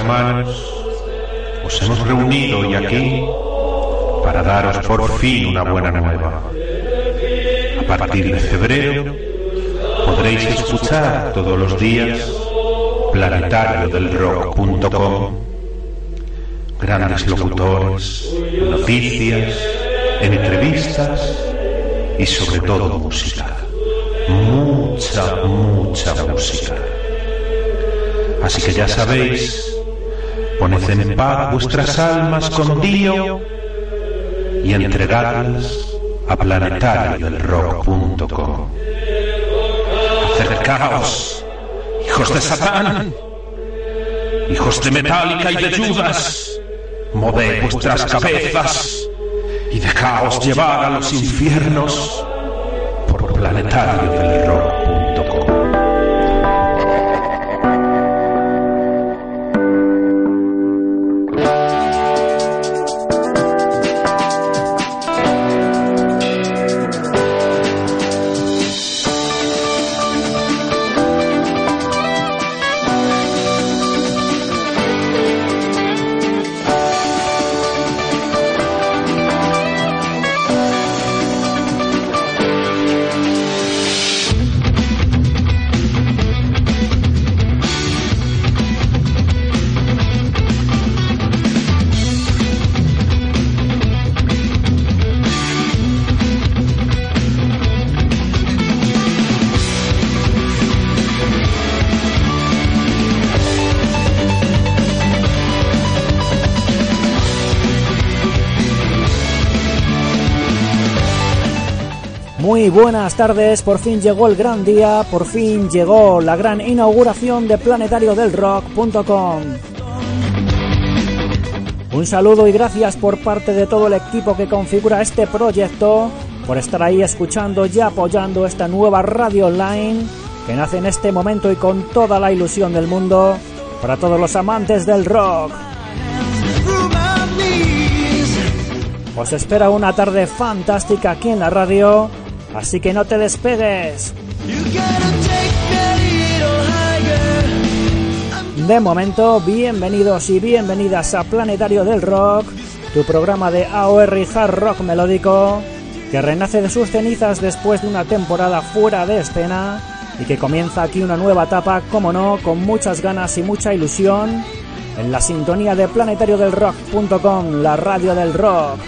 hermanos, os hemos reunido hoy aquí para daros por fin una buena nueva. A partir de febrero podréis escuchar todos los días planetariodelrock.com, grandes locutores, noticias, entrevistas y sobre todo música. Mucha música. Así que ya sabéis, poned en paz vuestras almas con Dio y entregadlas a planetariodelrock.com. Acercaos, hijos de Satán, hijos de Metallica y de Judas, moved vuestras cabezas y dejaos llevar a los infiernos por planetariodelrock.com. Muy buenas tardes, por fin llegó el gran día, por fin llegó la gran inauguración de planetariodelrock.com. Un saludo y gracias por parte de todo el equipo que configura este proyecto, por estar ahí escuchando y apoyando esta nueva radio online que nace en este momento y con toda la ilusión del mundo para todos los amantes del rock. Os espera una tarde fantástica aquí en la radio, así que no te despegues. De momento, bienvenidos y bienvenidas a Planetario del Rock, tu programa de AOR y hard rock melódico, que renace de sus cenizas después de una temporada fuera de escena y que comienza aquí una nueva etapa, como no, con muchas ganas y mucha ilusión, en la sintonía de planetariodelrock.com, la radio del rock.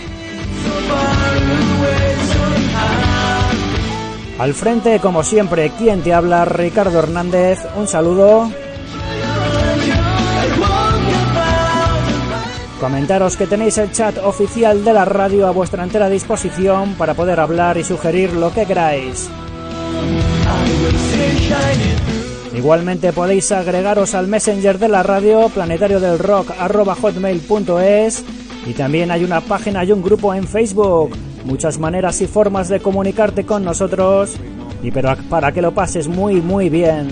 Al frente, como siempre, quien te habla, Ricardo Hernández. Un saludo. Comentaros que tenéis el chat oficial de la radio a vuestra entera disposición para poder hablar y sugerir lo que queráis. Igualmente podéis agregaros al Messenger de la radio, planetariodelrock@hotmail.es, y también hay una página y un grupo en Facebook. Muchas maneras y formas de comunicarte con nosotros, y pero para que lo pases muy bien.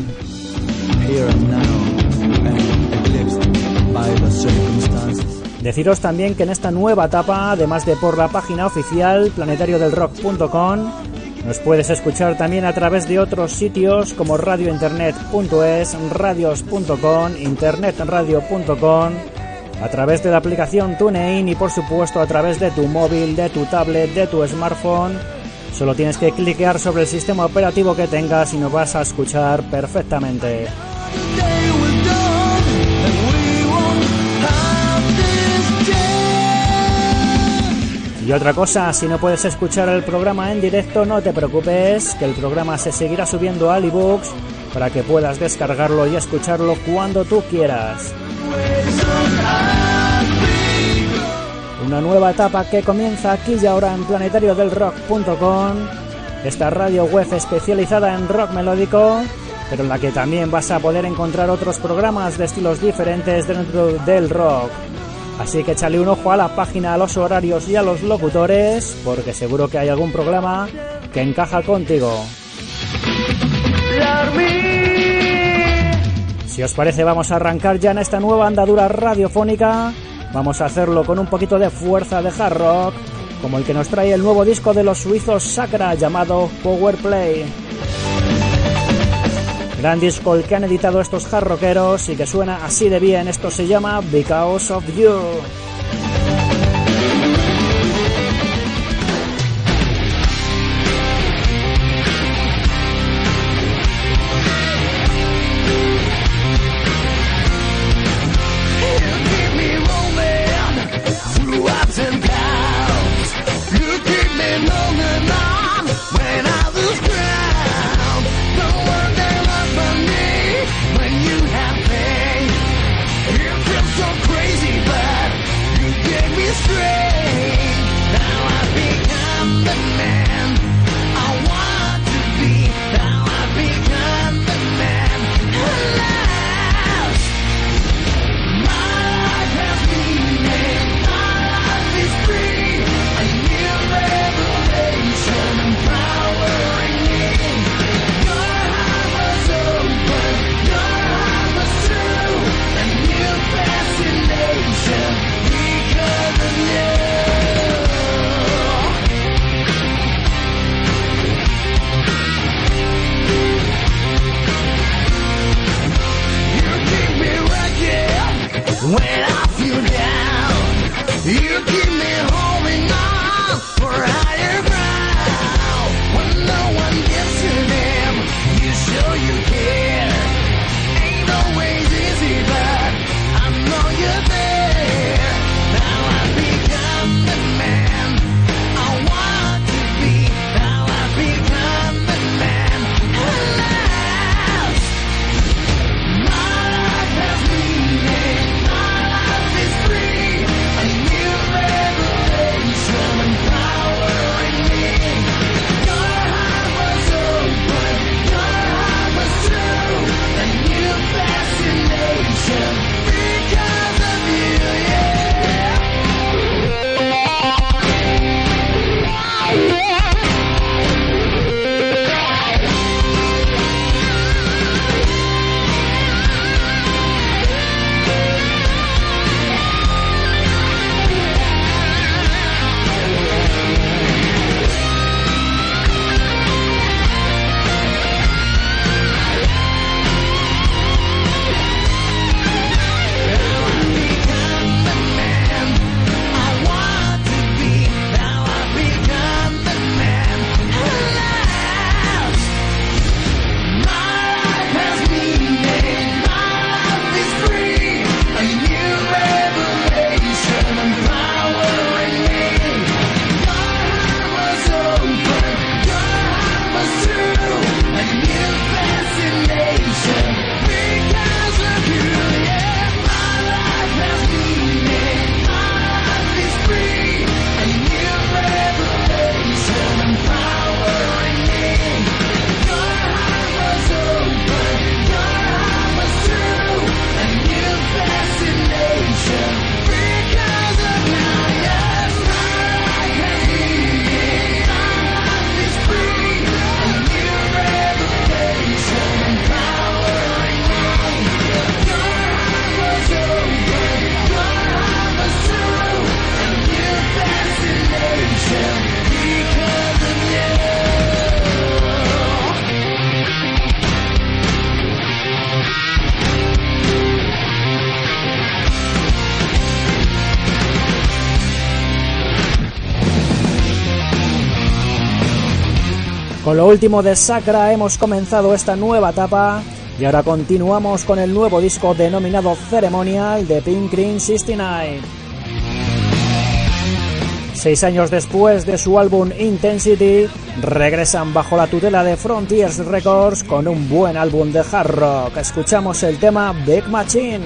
Deciros también que en esta nueva etapa, además de por la página oficial planetariodelrock.com, nos puedes escuchar también a través de otros sitios como radiointernet.es, radios.com, internetradio.com, a través de la aplicación TuneIn y por supuesto a través de tu móvil, de tu tablet, de tu smartphone. Solo tienes que cliquear sobre el sistema operativo que tengas y nos vas a escuchar perfectamente. Y otra cosa, si no puedes escuchar el programa en directo, no te preocupes, que el programa se seguirá subiendo al iBooks para que puedas descargarlo y escucharlo cuando tú quieras. Una nueva etapa que comienza aquí y ahora en planetariodelrock.com, esta radio web especializada en rock melódico, pero en la que también vas a poder encontrar otros programas de estilos diferentes dentro del rock. Así que échale un ojo a la página, a los horarios y a los locutores, porque seguro que hay algún programa que encaja contigo. Si os parece, vamos a arrancar ya en esta nueva andadura radiofónica. Vamos a hacerlo con un poquito de fuerza de hard rock, como el que nos trae el nuevo disco de los suizos Sakra llamado Power Play. Gran disco el que han editado estos hard rockeros y que suena así de bien. Esto se llama Because of You. Con lo último de Sacra hemos comenzado esta nueva etapa y ahora continuamos con el nuevo disco denominado Ceremonial de Pink Cream 69. 6 años después de su álbum Intensity, regresan bajo la tutela de Frontiers Records con un buen álbum de hard rock. Escuchamos el tema Big Machine.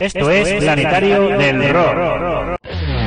Esto es Planetario del Rock.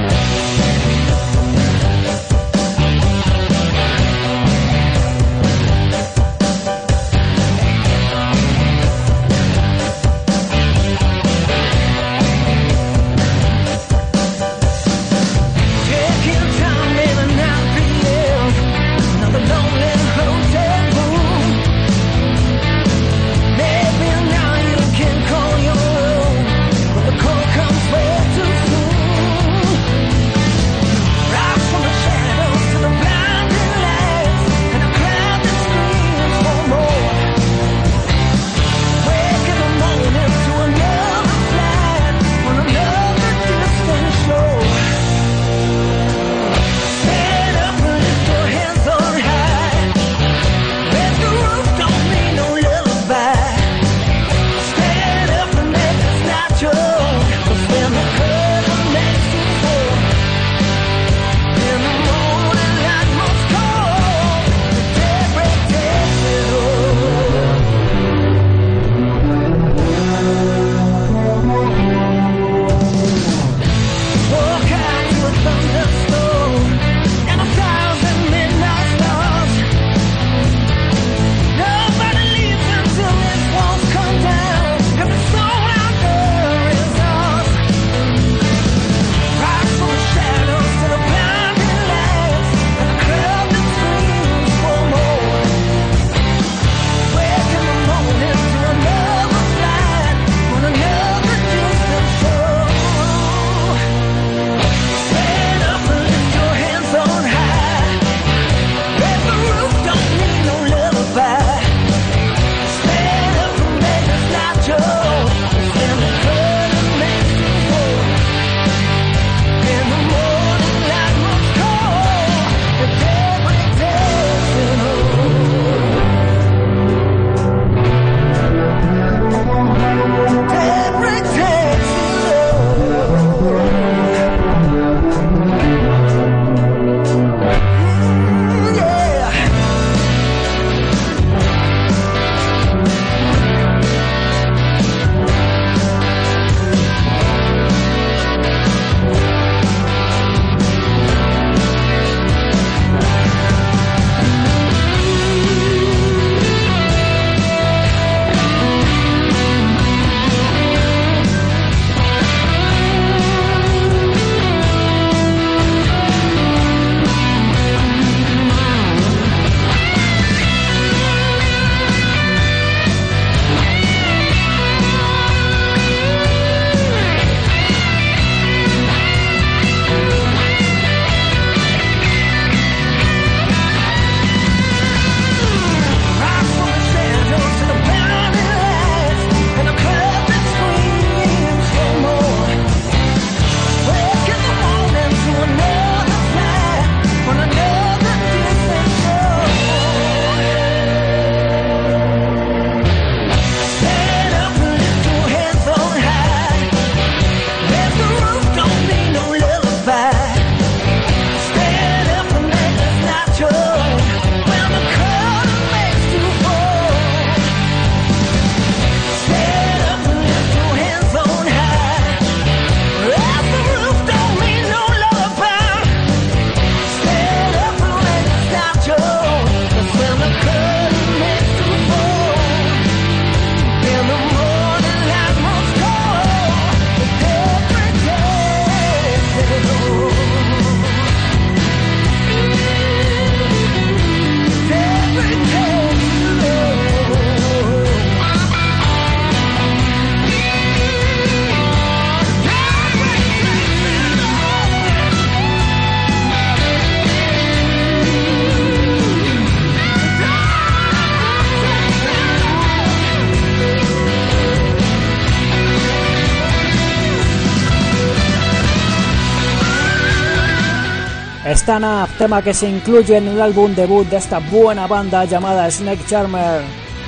Stand Up, tema que se incluye en el álbum debut de esta buena banda llamada Snake Charmer.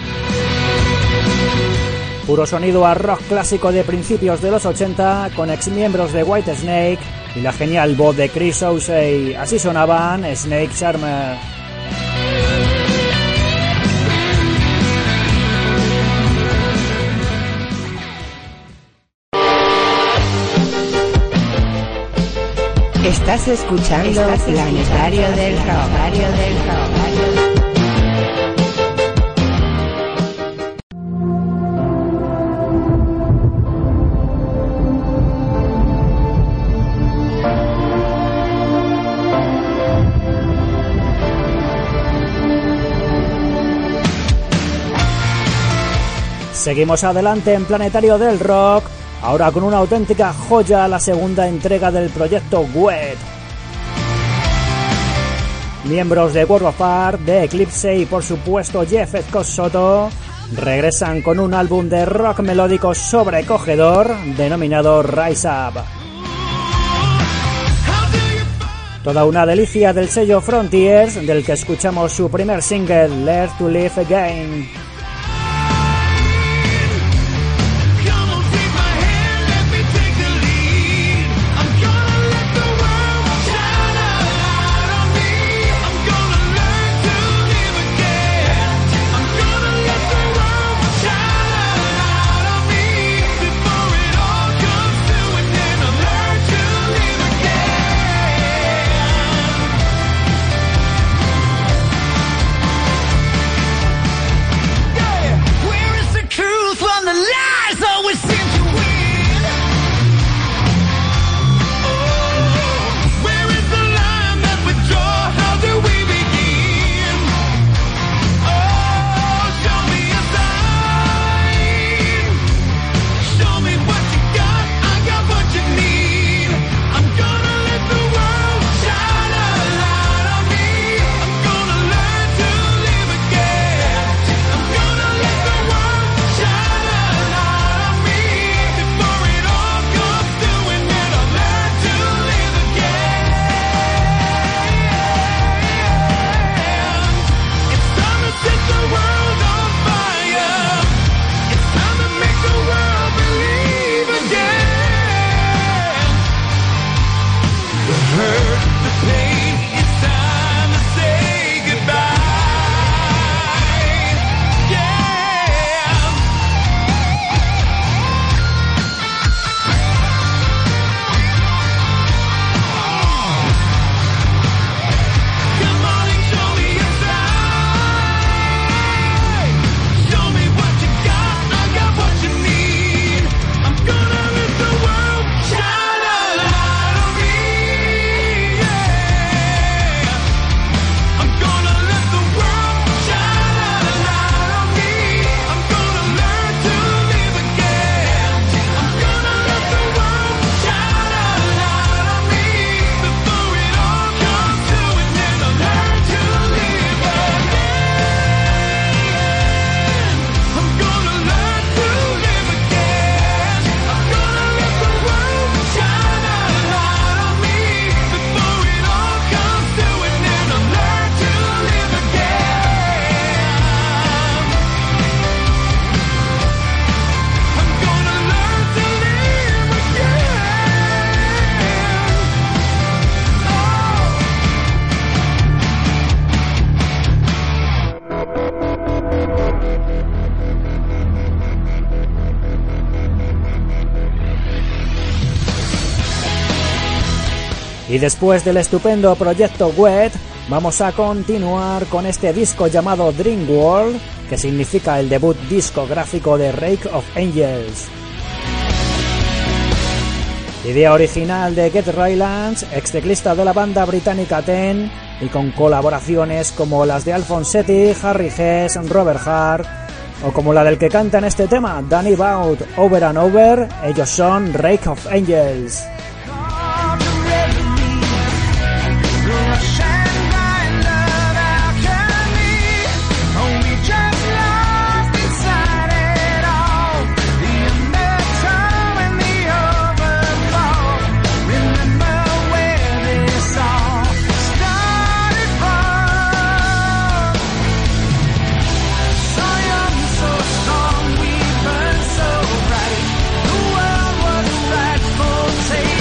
Puro sonido a rock clásico de principios de los 80 con exmiembros de Whitesnake y la genial voz de Chris O'Shea. Así sonaban Snake Charmer. Estás escuchando Planetario del Rock. Seguimos adelante en Planetario del Rock, ahora con una auténtica joya, la segunda entrega del proyecto Wet. Miembros de World of Art, de Eclipse y por supuesto Jeff Soto regresan con un álbum de rock melódico sobrecogedor denominado Rise Up. Toda una delicia del sello Frontiers, del que escuchamos su primer single, Learn to Live Again. Y después del estupendo proyecto Wet, vamos a continuar con este disco llamado Dream World, que significa el debut discográfico de Rake of Angels. Idea original de Get Rylance, ex teclista de la banda británica Ten, y con colaboraciones como las de Alfonsetti, Harry Hess, Robert Hart, o como la del que canta en este tema, Danny Baut, Over and Over. Ellos son Rake of Angels. Take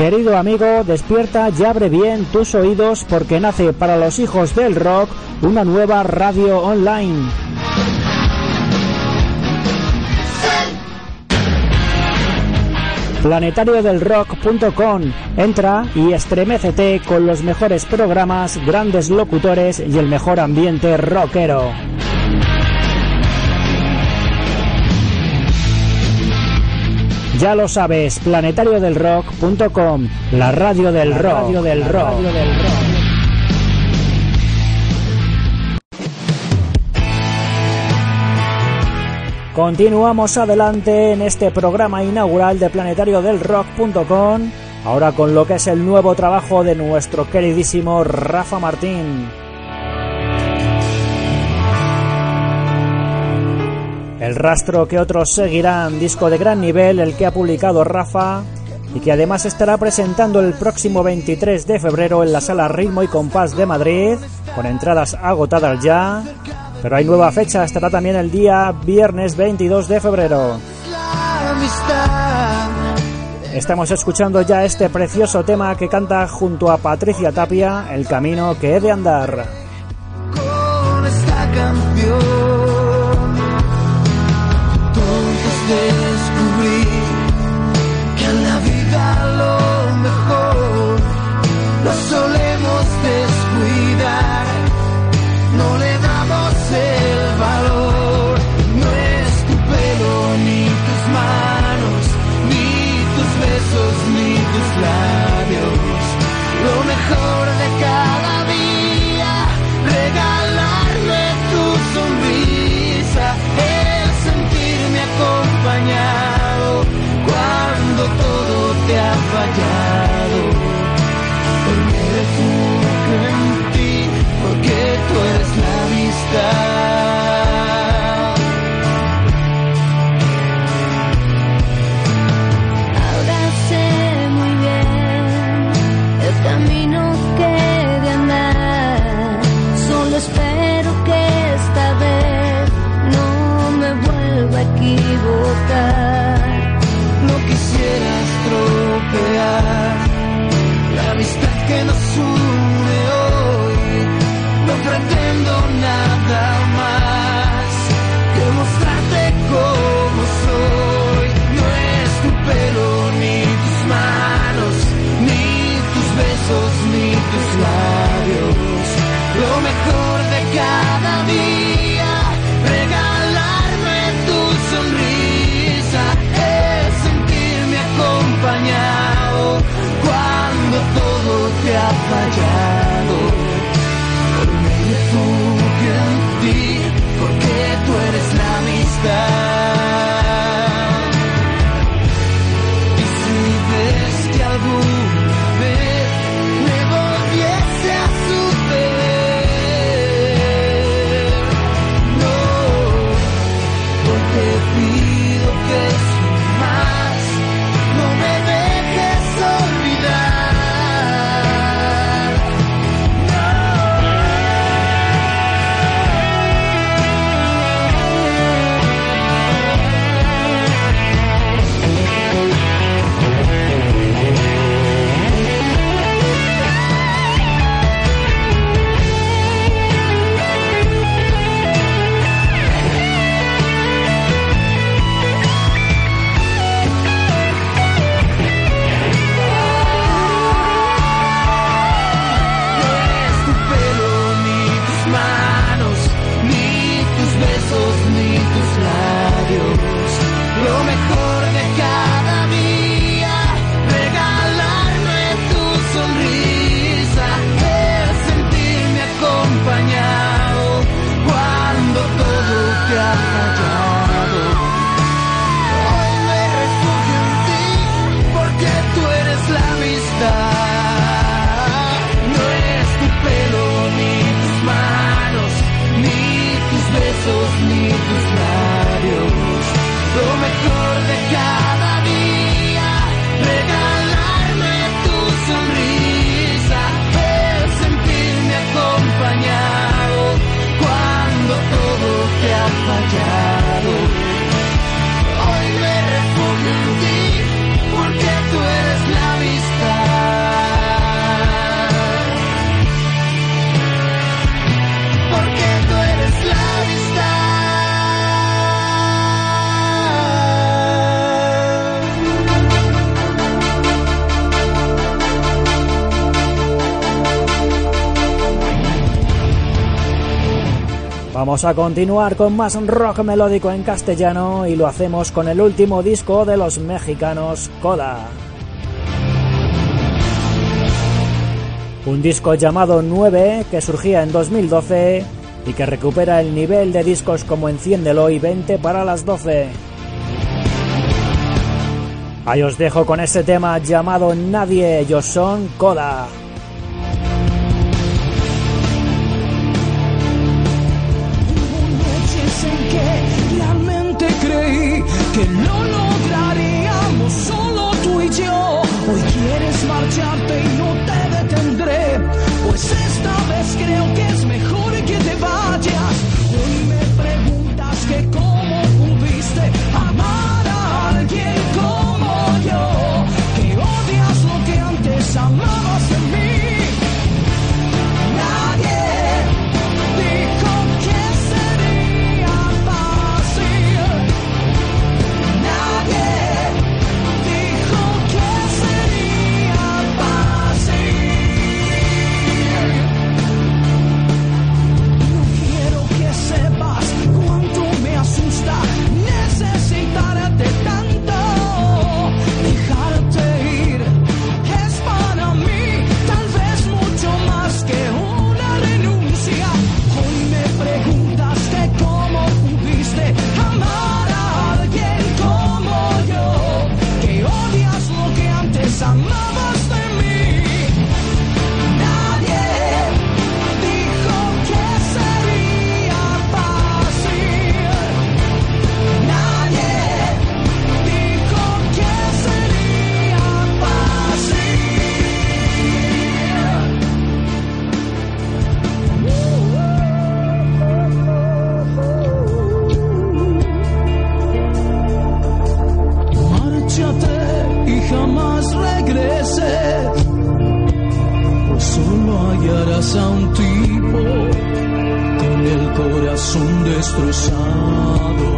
Querido amigo, despierta y abre bien tus oídos porque nace para los hijos del rock una nueva radio online. planetariodelrock.com. Entra y estremécete con los mejores programas, grandes locutores y el mejor ambiente rockero. Ya lo sabes, planetariodelrock.com, la radio del rock. Radio del rock. Continuamos adelante en este programa inaugural de planetariodelrock.com, ahora con lo que es el nuevo trabajo de nuestro queridísimo Rafa Martín. El rastro que otros seguirán, disco de gran nivel el que ha publicado Rafa y que además estará presentando el próximo 23 de febrero en la Sala Ritmo y Compás de Madrid, con entradas agotadas ya, pero hay nueva fecha, estará también el día viernes 22 de febrero. Estamos escuchando ya este precioso tema que canta junto a Patricia Tapia, El camino que he de andar. Con esta canción descubrí que en la vida lo mejor lo solemos descuidar, no le damos el valor. No es tu pelo, ni tus manos, ni tus besos, ni tus labios, lo mejor de cada día, regalarme tu sonrisa, acompañado cuando todo te ha fallado. Hoy me refugio en ti porque tú eres la amistad. Ahora sé muy bien el camino que he de andar, solo espero que esta vez no me vuelva a equivocar. No quisiera estropear la amistad que nos une hoy. No pretendo nada más que mostrarte como soy. No es tu pelo, ni tus manos, ni tus besos, ni tus labios, lo mejor de cada día, regalarme tu sonrisa, es sentirme acompañado cuando todo te ha fallado. Hoy me refugio en ti porque tú eres la amistad. Y si ves que alguna vez me volviese Vamos a continuar con más rock melódico en castellano y lo hacemos con el último disco de los mexicanos Coda. Un disco llamado 9 que surgía en 2012 y que recupera el nivel de discos como Enciéndelo y 20 para las 12. Ahí os dejo con este tema llamado Nadie, ellos son Coda. Creí que lo lograríamos solo tú y yo. Hoy quieres marcharte y no te detendré, pues esta vez creo que es mejor que te vayas. Hoy me preguntas que cómo pudiste amar a alguien como yo, que odias lo que antes amabas de mí. Necesitarte tanto, dejarte ir es para mí tal vez mucho más que una renuncia. Hoy me preguntas que cómo pudiste amar a alguien como yo, que odias lo que antes amabas de mí. Nadie dijo que sería fácil. Y jamás regreses, pues solo hallarás a un tipo con el corazón destrozado.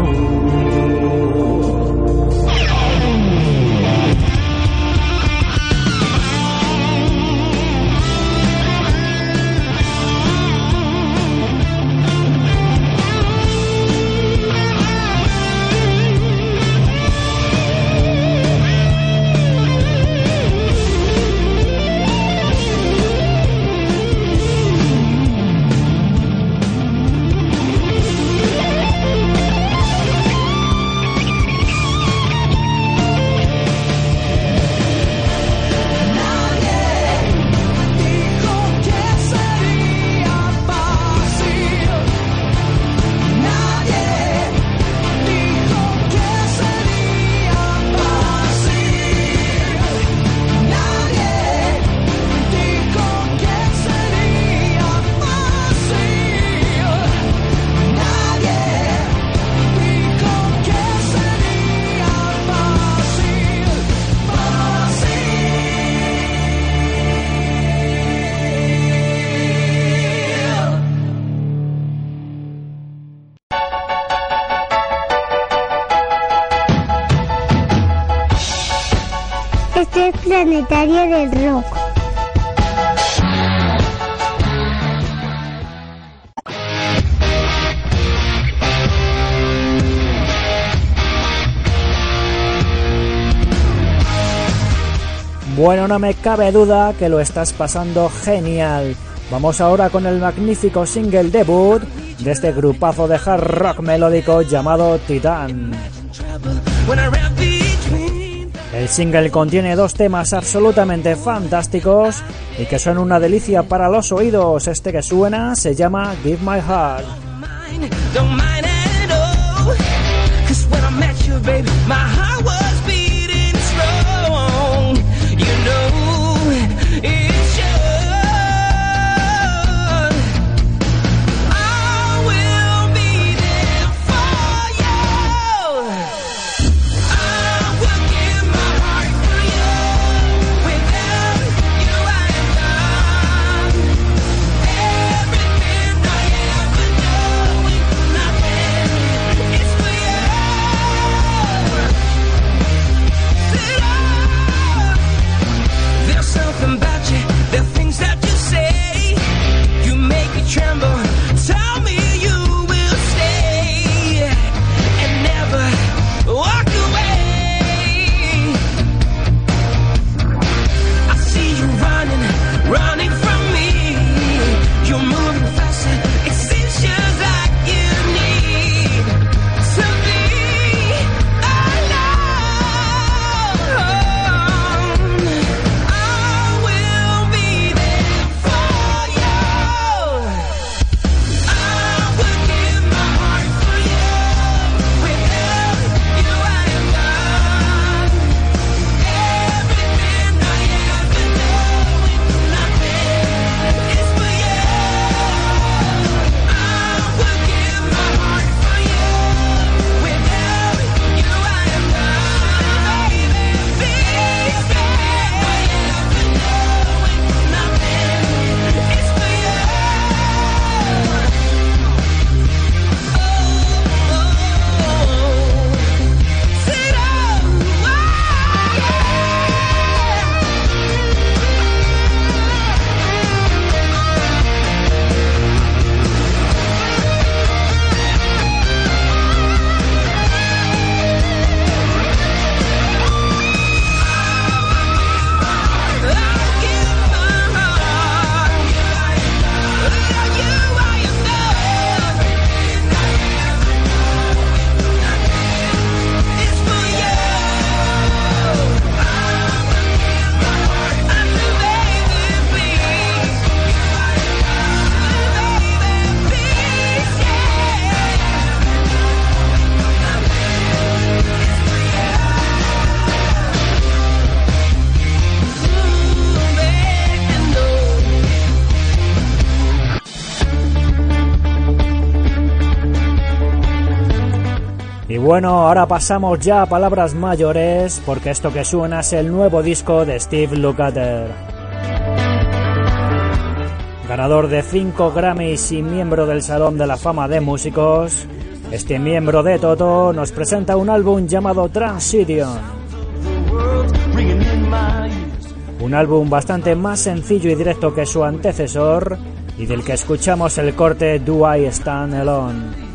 Este es Planetario del Rock. Bueno, no me cabe duda que lo estás pasando genial. Vamos ahora con el magnífico single debut de este grupazo de hard rock melódico llamado Titán. El single contiene 2 temas absolutamente fantásticos y que son una delicia para los oídos. Este que suena se llama Give My Heart. Y bueno, ahora pasamos ya a palabras mayores, porque esto que suena es el nuevo disco de Steve Lukather. Ganador de 5 Grammys y miembro del Salón de la Fama de Músicos, este miembro de Toto nos presenta un álbum llamado Transition. Un álbum bastante más sencillo y directo que su antecesor, y del que escuchamos el corte Do I Stand Alone.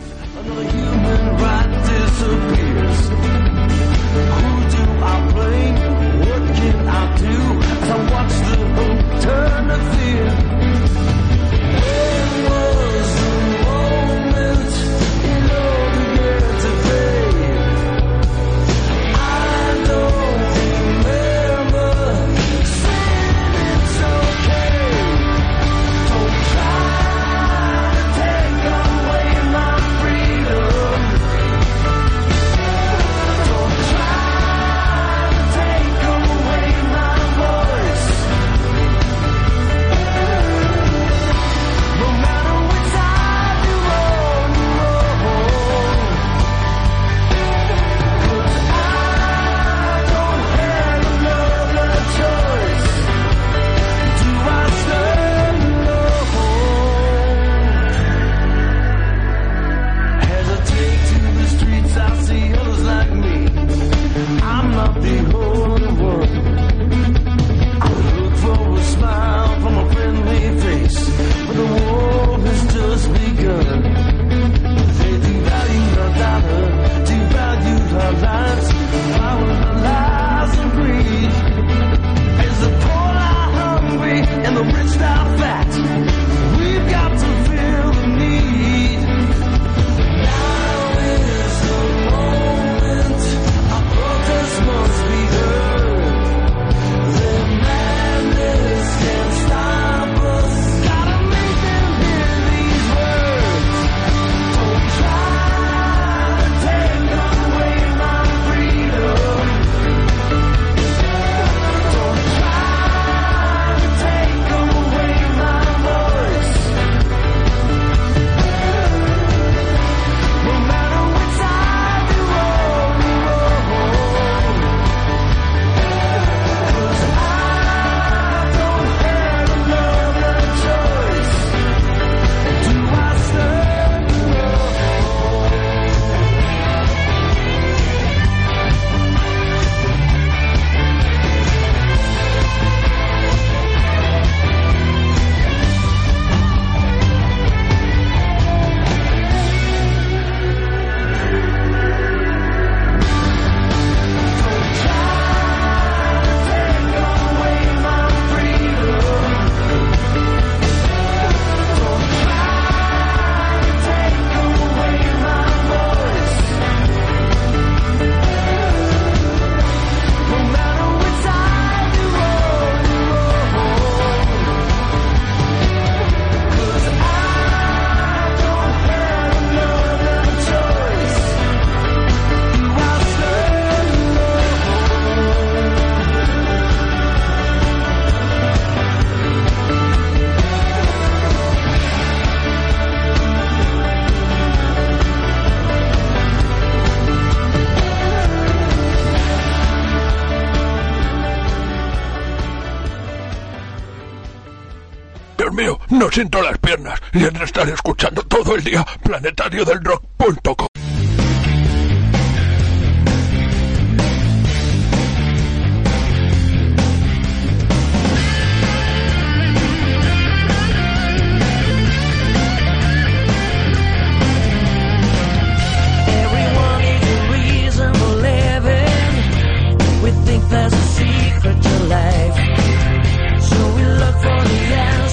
No siento las piernas y han de estar escuchando todo el día planetariodelrock.com.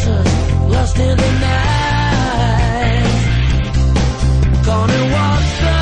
In the night, gonna watch the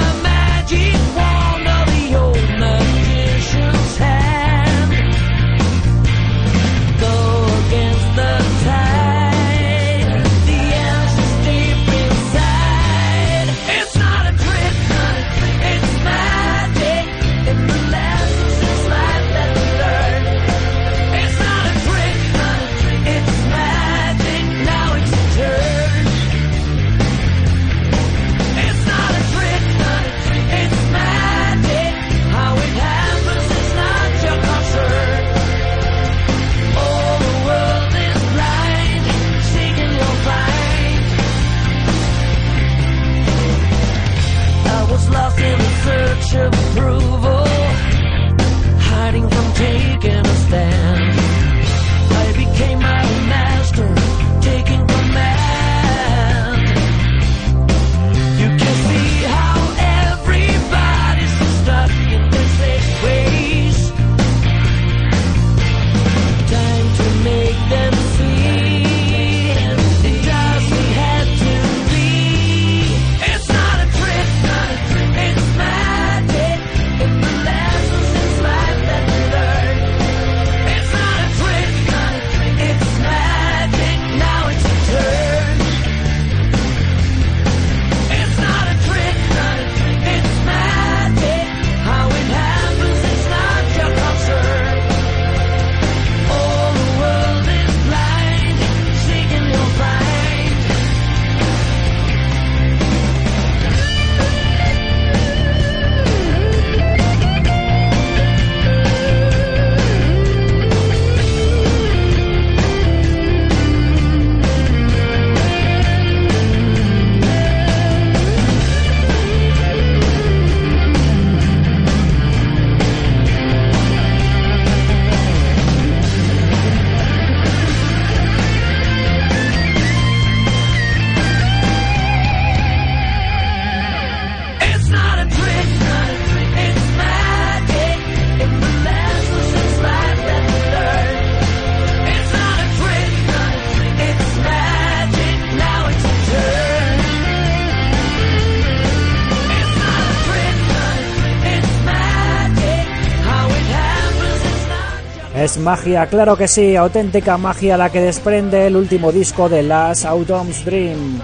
Es magia, claro que sí, auténtica magia la que desprende el último disco de Last Autumn's Dream.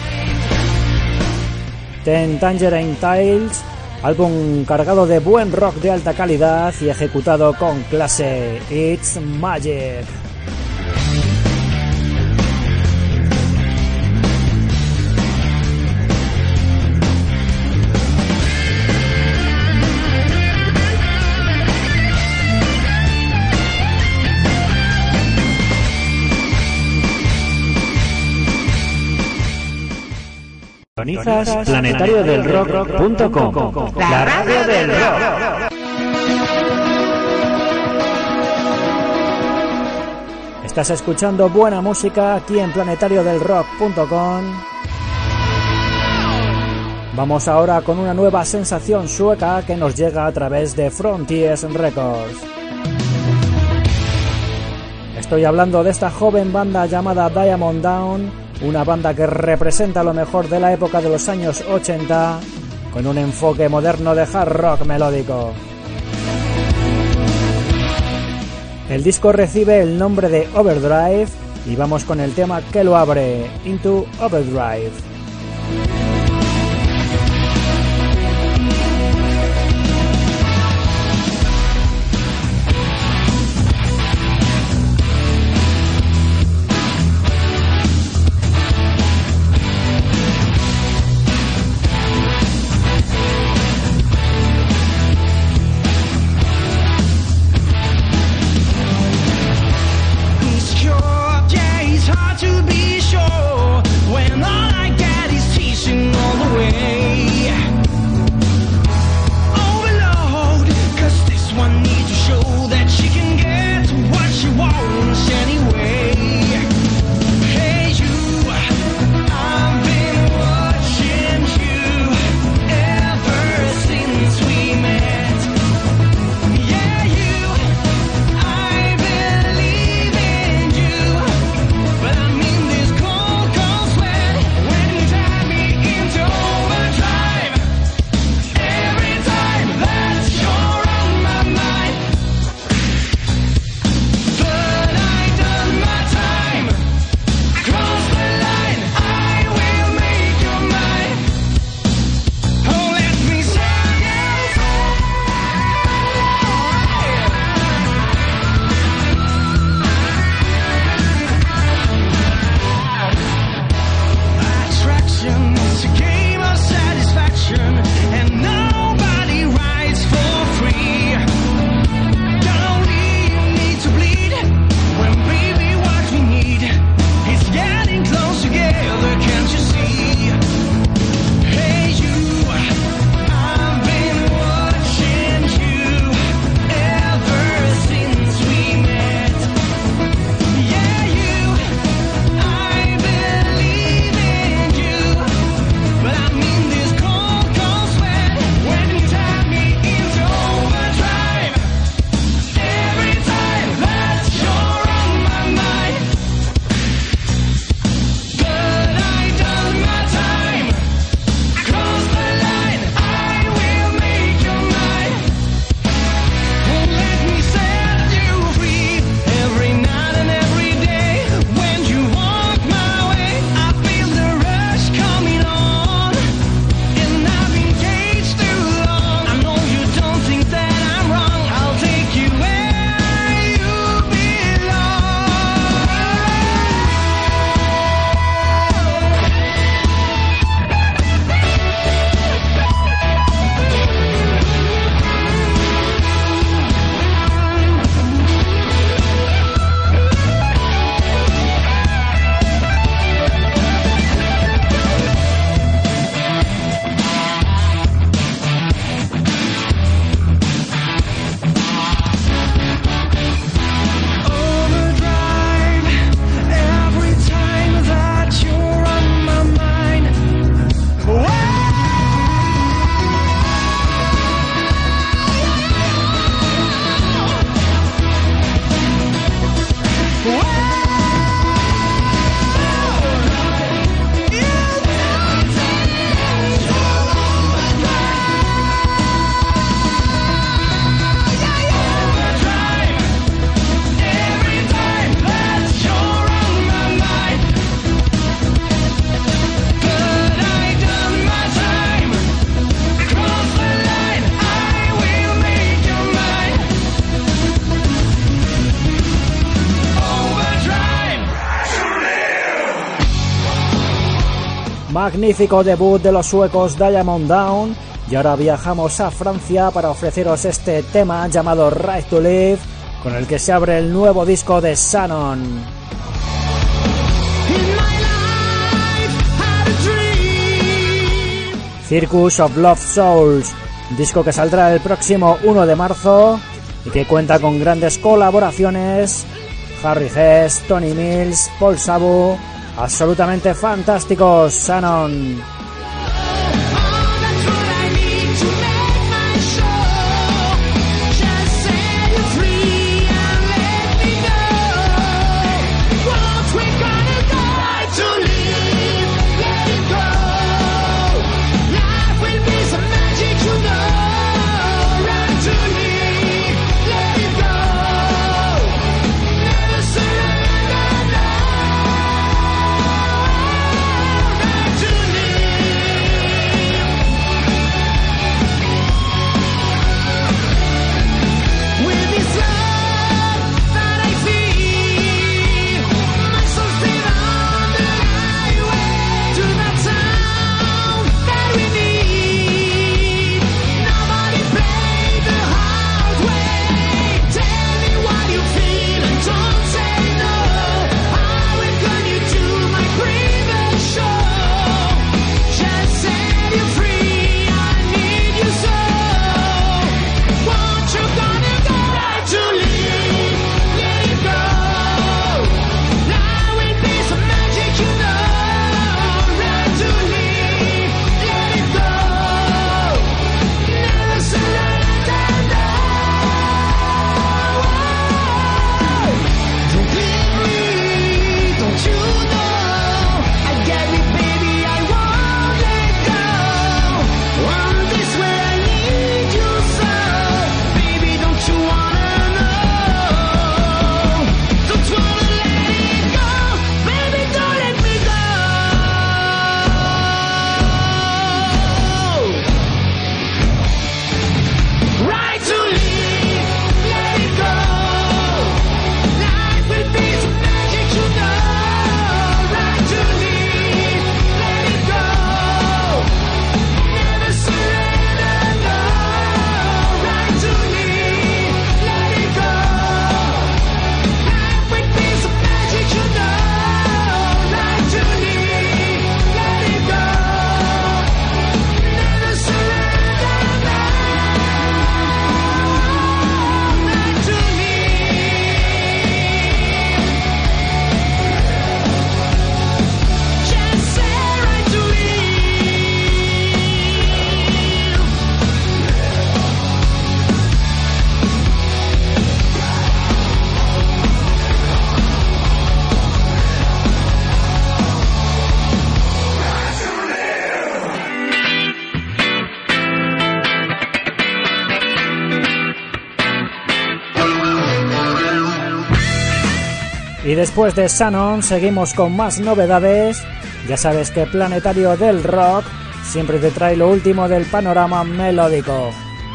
Ten Tangerine Tales, álbum cargado de buen rock de alta calidad y ejecutado con clase. It's Magic. Sintonizas planetariodelrock.com, la radio del rock. Estás escuchando buena música aquí en planetariodelrock.com. Vamos ahora con una nueva sensación sueca que nos llega a través de Frontiers Records. Estoy hablando de esta joven banda llamada Diamond Down, una banda que representa lo mejor de la época de los años 80, con un enfoque moderno de hard rock melódico. El disco recibe el nombre de Overdrive y vamos con el tema que lo abre, Into Overdrive. To be sure when all I get Magnífico debut de los suecos Diamond Down. Y ahora viajamos a Francia para ofreceros este tema llamado Right to Live, con el que se abre el nuevo disco de Shannon. Circus of Love Souls, disco que saldrá el próximo 1 de marzo y que cuenta con grandes colaboraciones: Harry Hess, Tony Mills, Paul Sabu, absolutamente fantásticos. Shannon. Y después de Shannon seguimos con más novedades. Ya sabes que Planetario del Rock siempre te trae lo último del panorama melódico.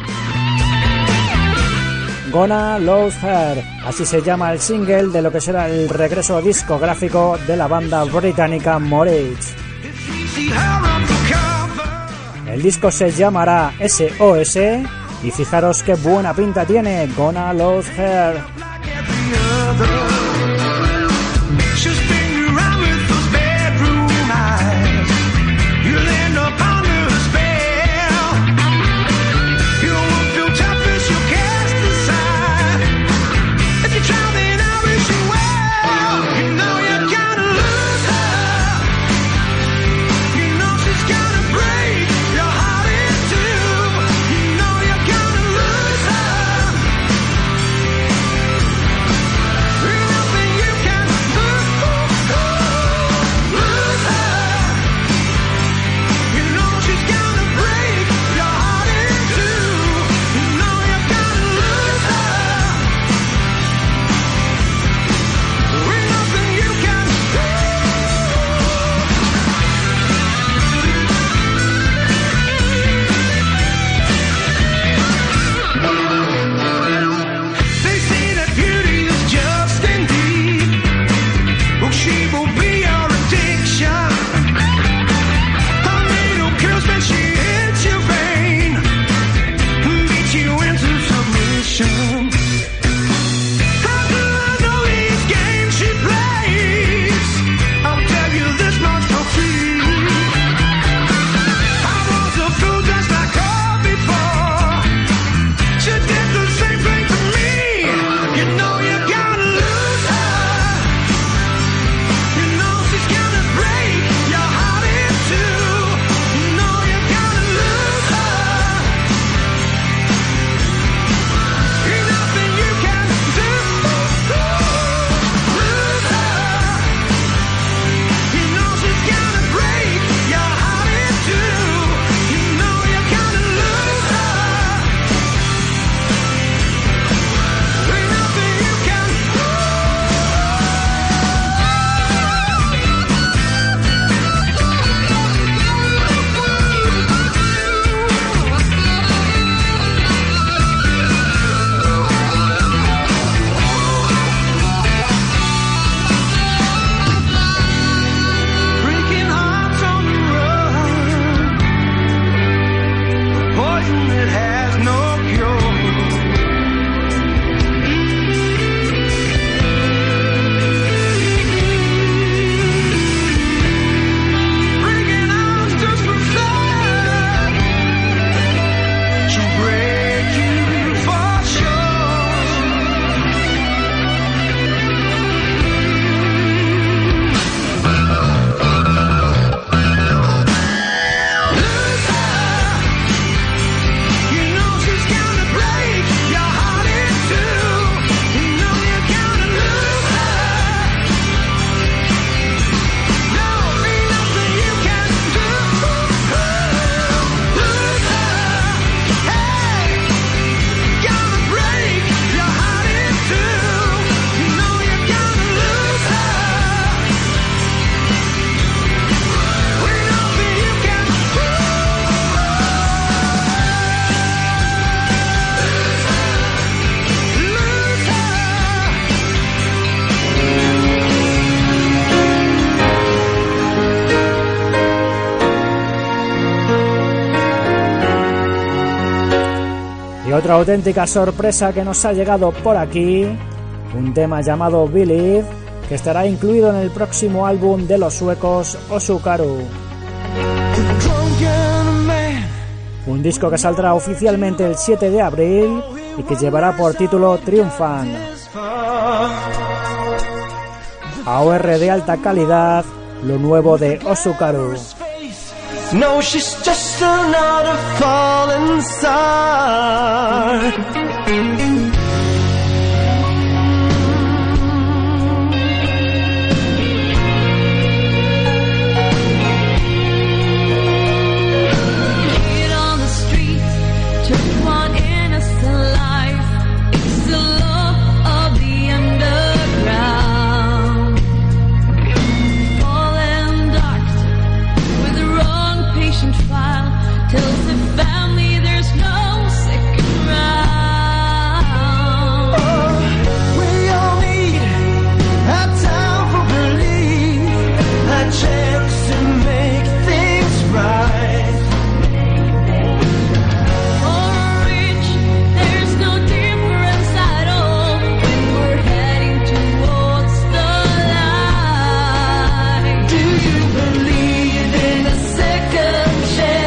Gonna Lose Her, así se llama el single de lo que será el regreso discográfico de la banda británica Moritz. El disco se llamará SOS y fijaros qué buena pinta tiene Gonna Lose Her. Y otra auténtica sorpresa que nos ha llegado por aquí, un tema llamado Believe, que estará incluido en el próximo álbum de los suecos Osukaru. Un disco que saldrá oficialmente el 7 de abril y que llevará por título Triumphant. AOR de alta calidad, lo nuevo de Osukaru. No, she's just another fallen star. Tells the family there's no second round. We all need a time for belief, a chance to make things right. For rich, there's no difference at all when we're heading towards the light. Do you believe in a second chance?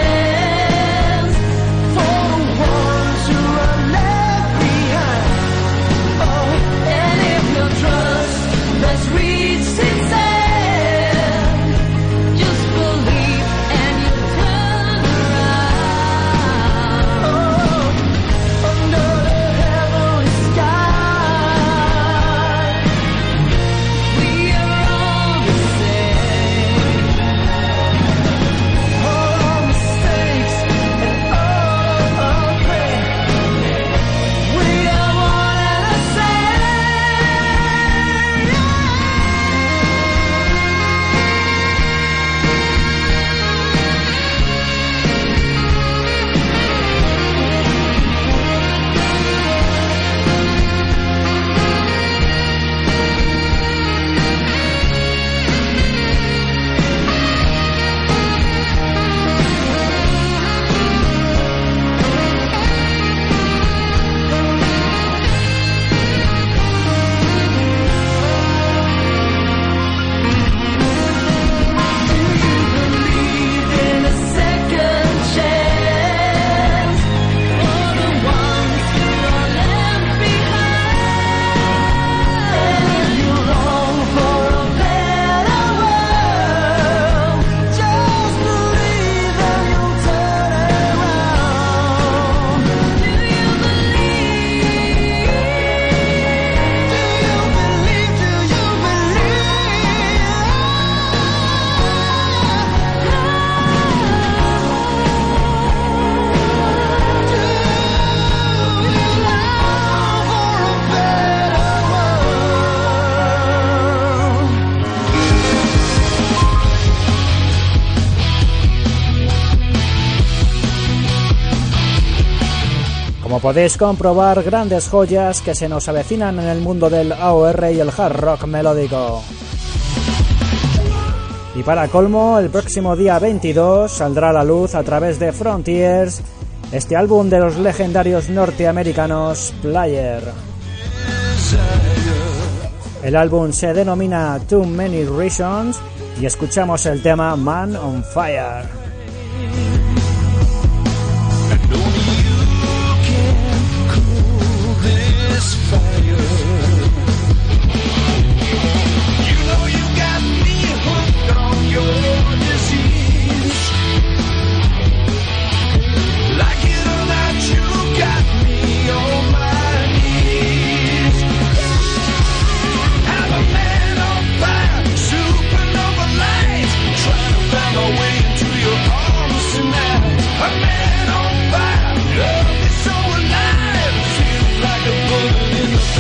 Como podéis comprobar, grandes joyas que se nos avecinan en el mundo del AOR y el hard rock melódico. Y para colmo, el próximo día 22 saldrá a la luz a través de Frontiers este álbum de los legendarios norteamericanos Player. El álbum se denomina Too Many Reasons y escuchamos el tema Man on Fire. A man on fire, love is so alive, feels like a bullet in the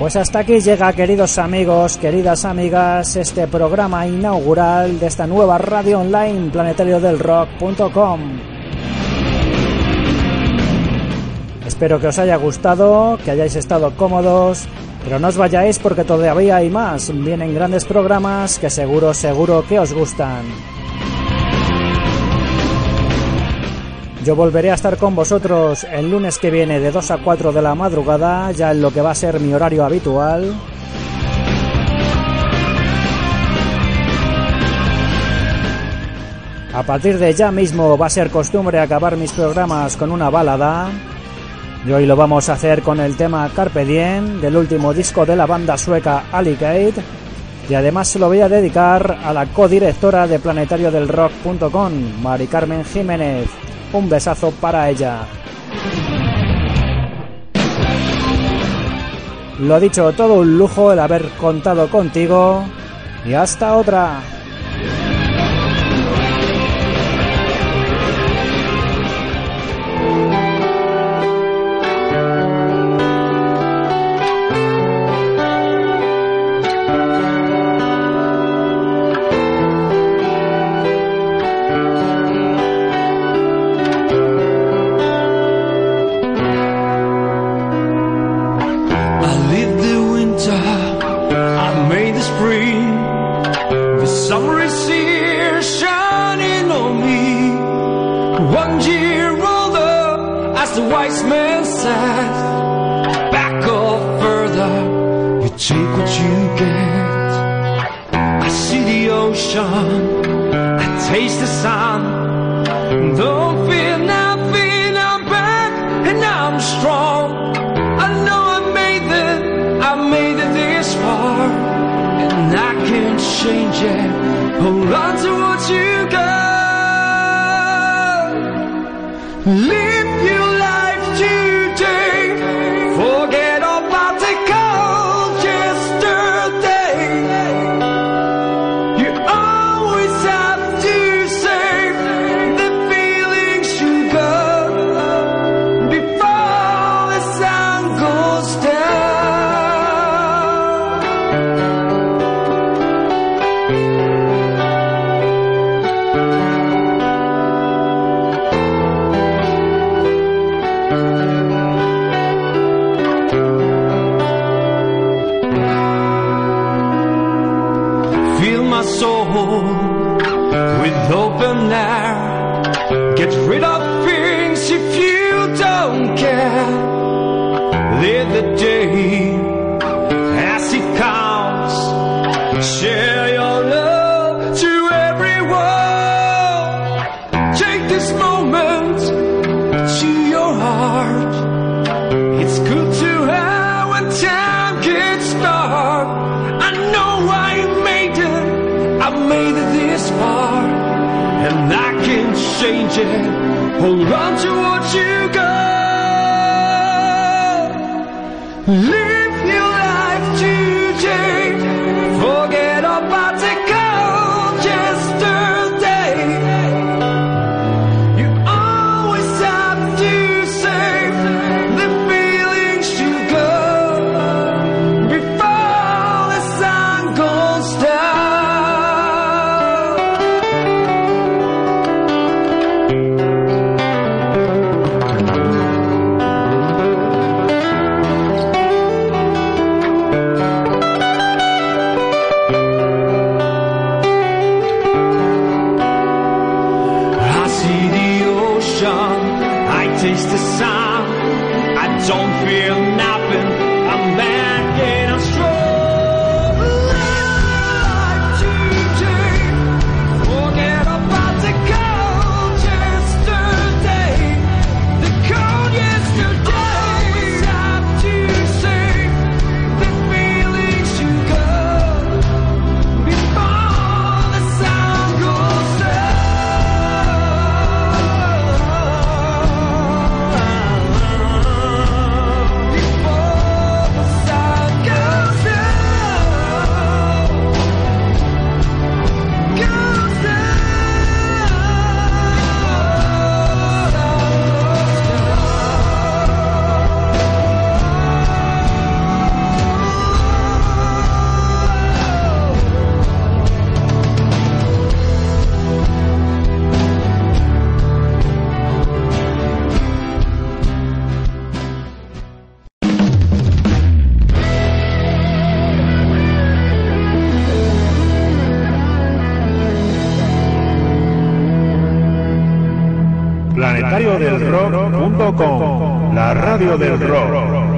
Pues hasta aquí llega, queridos amigos, queridas amigas, este programa inaugural de esta nueva radio online, planetariodelrock.com. Espero que os haya gustado, que hayáis estado cómodos, pero no os vayáis porque todavía hay más. Vienen grandes programas que seguro que os gustan. Yo volveré a estar con vosotros el lunes que viene de 2 a 4 de la madrugada, ya en lo que va a ser mi horario habitual. A partir de ya mismo va a ser costumbre acabar mis programas con una balada. Y hoy lo vamos a hacer con el tema Carpe Diem del último disco de la banda sueca Alligate. Y además se lo voy a dedicar a la codirectora de planetariodelrock.com, Mari Carmen Jiménez. Un besazo para ella. Lo dicho, todo un lujo el haber contado contigo. Y hasta otra. Hold on to what you got. Live your life today. Forget about the cold yesterday. You always have to save the feelings to go before the sun goes down. planetariodel rock.com, la radio del rock.